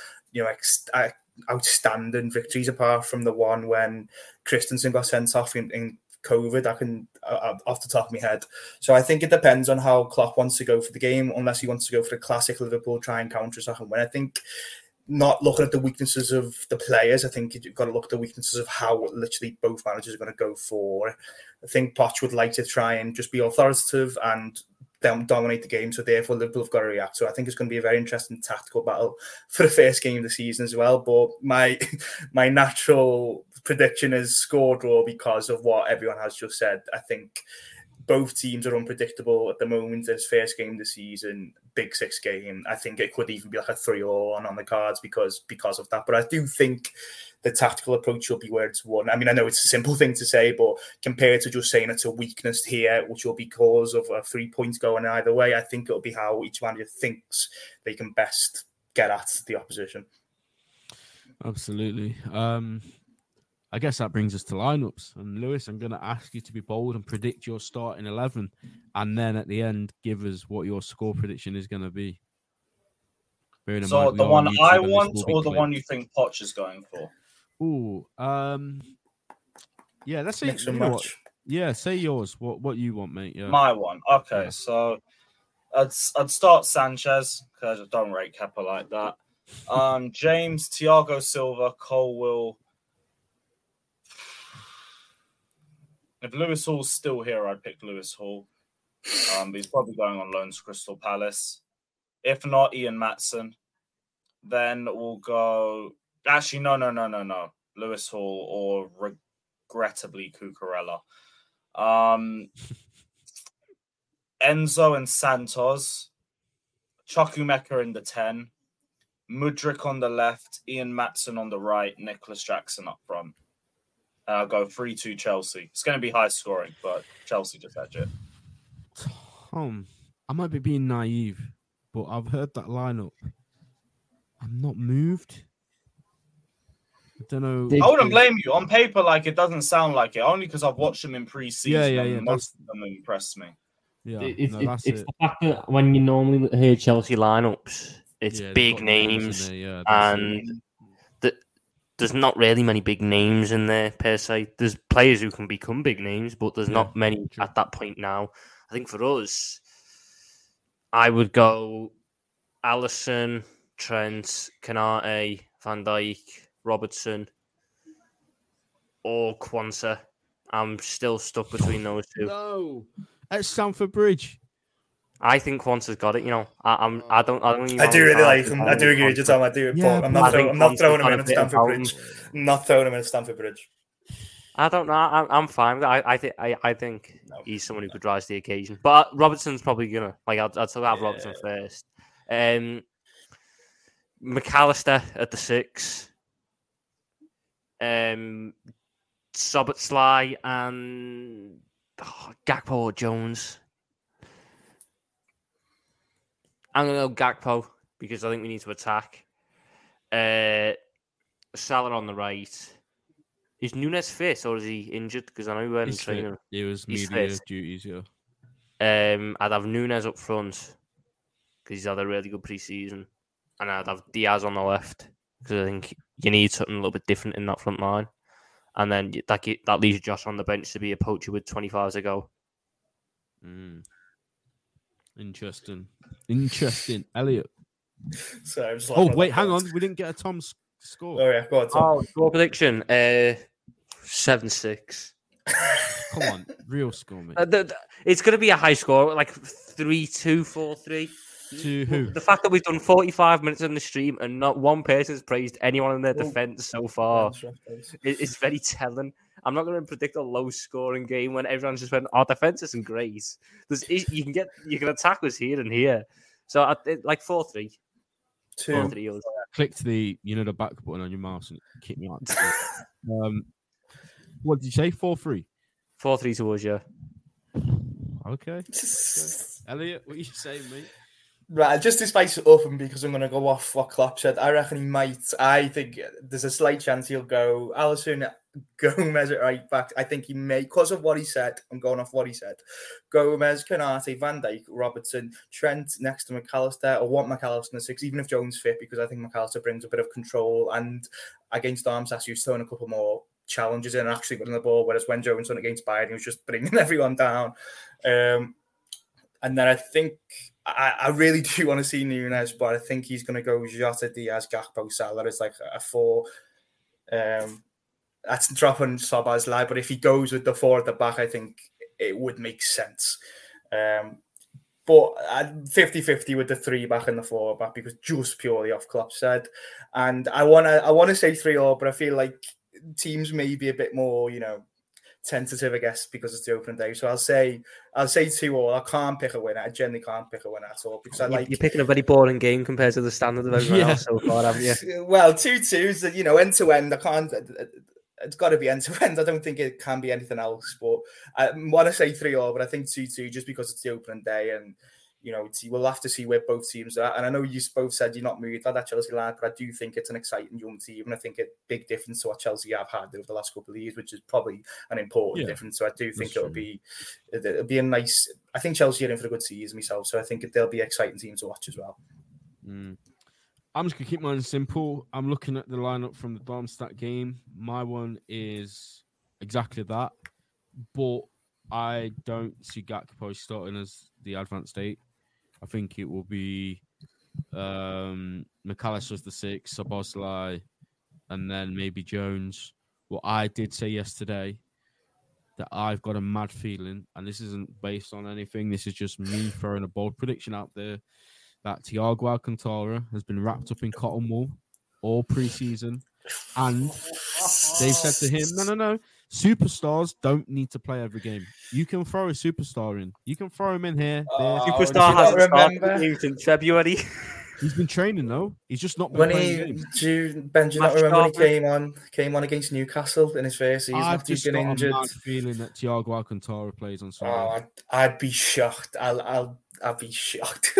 outstanding victories, apart from the one when Christensen got sent off in COVID. I can off the top of my head. So I think it depends on how Klopp wants to go for the game, unless he wants to go for the classic Liverpool, try and counter-attack and win. I think not looking at the weaknesses of the players, I think you've got to look at the weaknesses of how literally both managers are going to go for. I think Poch would like to try and just be authoritative and dominate the game, so therefore Liverpool have got to react. So I think it's going to be a very interesting tactical battle for the first game of the season as well. But my natural prediction is score draw, because of what everyone has just said. I think both teams are unpredictable at the moment. This first game of the season, Big Six game, I think it could even be like a 3-1 on the cards because of that. But I do think the tactical approach will be where it's won. I mean, I know it's a simple thing to say, but compared to just saying it's a weakness here, which will be cause of 3 points going either way, I think it'll be how each manager thinks they can best get at the opposition. Absolutely. I guess that brings us to lineups. And Lewis, I'm going to ask you to be bold and predict your starting 11, and then at the end, give us what your score prediction is going to be. So the one I want, or the one you think Poch is going for? Ooh, yeah, let's say Mix and match. Yeah, say yours. What you want, mate? Yeah. My one. Okay, yeah. So I'd start Sanchez, because I don't rate Kepa like that. James, Thiago Silva, Colwill. If Lewis Hall's still here, I'd pick Lewis Hall. But he's probably going on loan to Crystal Palace. If not, Ian Maatsen. Then we'll go... Actually, no. Lewis Hall or regrettably Cucurella. Enzo and Santos. Chukwuemeka in the 10. Mudryk on the left. Ian Maatsen on the right. Nicholas Jackson up front. I'll go 3-2 Chelsea. It's going to be high scoring, but Chelsea just edge it. Tom, I might be being naive, but I've heard that lineup. I'm not moved. I don't know. I wouldn't blame you. On paper, it doesn't sound like it, only because I've watched them in pre-season. Yeah. Most of them impressed me. Yeah, it's the fact that when you normally hear Chelsea lineups, it's big names, and there's not really many big names in there per se. There's players who can become big names, but there's not many at that point now. I think for us, I would go Alisson, Trent, Konate, Van Dijk, Robertson, or Quansah. I'm still stuck between those two. No, at Stamford Bridge. I think Quansah's got it. I don't. I do really like him. I do agree with you, Tom. I do. Yeah, but I'm not throwing him in at Stamford Bridge. I'm not throwing him in at Stamford Bridge. I don't know. I'm fine with that. I think he's someone who could rise to the occasion. But Robertson's probably gonna I'd still have Robertson first. McAllister at the 6. Szoboszlai and Gakpo or Jones. I'm gonna go Gakpo because I think we need to attack. Salah on the right. Is Nunes fit or is he injured? Because I know he wasn't training. It was media duties, yeah. I'd have Nunes up front because he's had a really good pre-season. and I'd have Diaz on the left because I think you need something a little bit different in that front line. And then that leaves Josh on the bench to be a poacher with 25 to go. Interesting. Elliot. So wait, hang on. We didn't get a Tom's score. Oh, yeah, go on, Tom. Score prediction 7-6. Come on, real score, mate. It's going to be a high score, like 3-2, 4-3. To who? The fact that we've done 45 minutes on the stream and not one person has praised anyone in their defence so far is very telling. I'm not going to predict a low-scoring game when everyone's just went, our defence isn't great. You can attack us here and here. So like 4-3. 4-3. Clicked the back button on your mouse and kick me out. What did you say? 4-3. 4-3 towards you. Okay. Elliot, what are you saying, mate? Right, just to spice it up, and because I'm going to go off what Klopp said, I reckon he might. I think there's a slight chance he'll go Alisson, Gomez at right back. I think he may, because of what he said, I'm going off what he said. Gomez, Konate, Van Dijk, Robertson, Trent next to McAllister. I want McAllister in the 6, even if Jones fit, because I think McAllister brings a bit of control. And against Armsas, he was throwing a couple more challenges in and actually winning the ball, whereas when Jones won against Bayern, he was just bringing everyone down. And then I think I really do want to see Núñez, but I think he's going to go Jota, Diaz, Gakpo, Salah as like a 4. That's dropping Szoboszlai, but if he goes with the 4 at the back, I think it would make sense. But 50-50 with the 3 back and the 4 back, because just purely off Klopp said. And I want to say 3-3, but I feel like teams may be a bit more, tentative, I guess, because it's the opening day. So I'll say 2-2. I can't pick a winner. I generally can't pick a winner at all, because you're picking a very boring game compared to the standard of everyone else so far, haven't you? Well, 2-2s, end to end. I can't. It's got to be end to end. I don't think it can be anything else. But I want to say 3-3, but I think 2-2 just because it's the opening day, and we'll have to see where both teams are. And I know you both said you're not moved by that Chelsea line, but I do think it's an exciting young team, and I think a big difference to what Chelsea have had over the last couple of years, which is probably an important difference. So I do think it'll be a nice. I think Chelsea are in for a good season myself, so I think they'll be an exciting team to watch as well. I'm just going to keep mine simple. I'm looking at the lineup from the Darmstadt game. My one is exactly that, but I don't see Gakpo starting as the advanced 8. I think it will be McAllister as the 6, Szoboszlai, and then maybe Jones. Well, I did say yesterday that I've got a mad feeling, and this isn't based on anything. This is just me throwing a bold prediction out there, that Thiago Alcantara has been wrapped up in cotton wool all pre-season, and they've said to him, no, superstars don't need to play every game. You can throw a superstar in. You can throw him in here. Superstar hasn't started since February. He's been training though. He's just not been playing games. Ben, do you not remember when he came on against Newcastle in his first season after he's been injured? I've just got a mad feeling that Thiago Alcantara plays on Sunday. I'd be shocked. I'd be shocked.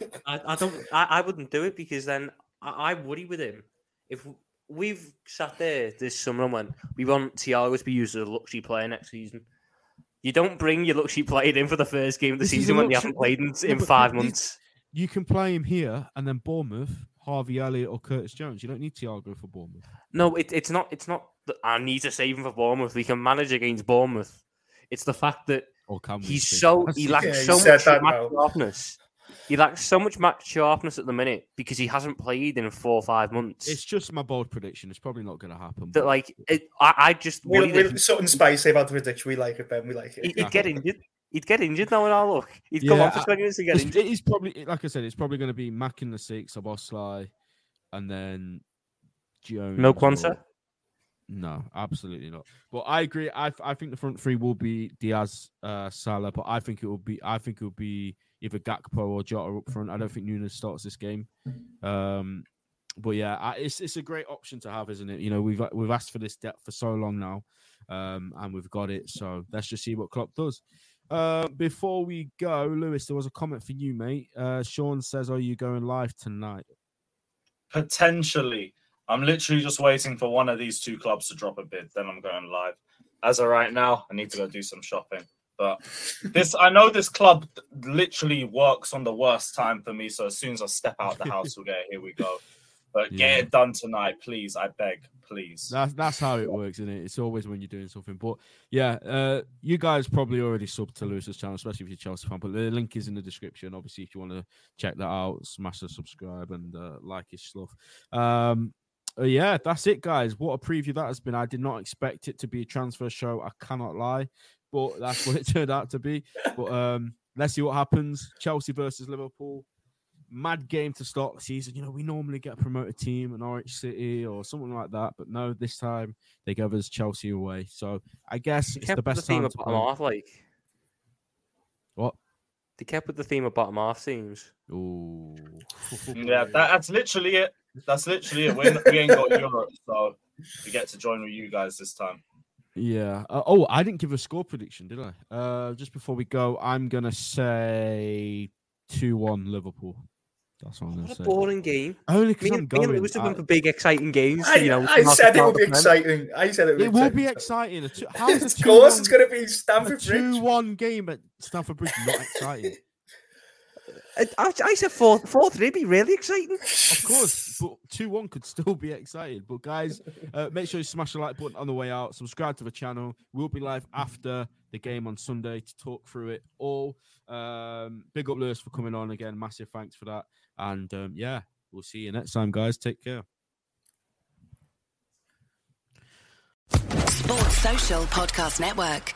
I wouldn't do it, because then I worry with him. If we've sat there this summer and went, we want Thiago to be used as a luxury player next season. You don't bring your luxury player in for the first game of the season when you haven't played in 5 months. You can play him here, and then Bournemouth, Harvey Elliott or Curtis Jones. You don't need Thiago for Bournemouth. No, it's not that I need to save him for Bournemouth. We can manage against Bournemouth. It's the fact that he lacks so much match sharpness. He lacks so much match sharpness at the minute because he hasn't played in 4 or 5 months. It's just my bold prediction. It's probably not going to happen. That I just something spicy about the prediction. We like it, Ben. We like it. He'd get injured. He'd get injured now and all. He'd come on for 20 minutes to get injured. It is probably, like I said, it's probably going to be Mack in the 6, Szoboszlai, and then Jones. No Quansah? No, absolutely not. But I agree. I think the front 3 will be Diaz, Salah, but I think it will be either Gakpo or Jota up front. I don't think Núñez starts this game. But yeah, it's a great option to have, isn't it? We've asked for this depth for so long now, and we've got it. So let's just see what Klopp does. Before we go, Lewis, there was a comment for you, mate. Sean says, "Are you going live tonight?" Potentially. I'm literally just waiting for one of these 2 clubs to drop a bid. Then I'm going live. As of right now, I need to go do some shopping. But I know this club literally works on the worst time for me. So as soon as I step out the house, we'll get here we go. But get it done tonight, please. I beg, please. That's how it works, isn't it? It's always when you're doing something. But yeah, you guys probably already subbed to Lewis's channel, especially if you're a Chelsea fan. But the link is in the description. Obviously, if you want to check that out, smash the subscribe and like his stuff. Yeah, that's it, guys. What a preview that has been. I did not expect it to be a transfer show. I cannot lie, but that's what it turned out to be. But let's see what happens. Chelsea versus Liverpool. Mad game to start the season. You know, we normally get a promoted team, an Norwich City or something like that, but no, this time they gave us Chelsea away. So I guess it's the best time to bottom half, like what? They kept with the theme of bottom half teams. Ooh, yeah, that's literally it. That's literally it. We ain't got Europe, so we get to join with you guys this time. Yeah. I didn't give a score prediction, did I? Just before we go, I'm gonna say 2-1 Liverpool. That's what I'm going to say. Boring game. Only because I'm going. Me and Lewis have been for big, exciting games. I said it would be exciting. It will be exciting. How's of course, it's going to be Stamford Bridge. 2-1 game at Stamford Bridge, not exciting. I said 4-3 be really exciting. Of course, but 2-1 could still be exciting. But guys, make sure you smash the like button on the way out. Subscribe to the channel. We'll be live after the game on Sunday to talk through it all. Big up Lewis for coming on again. Massive thanks for that. And yeah, we'll see you next time, guys. Take care. Sports Social Podcast Network.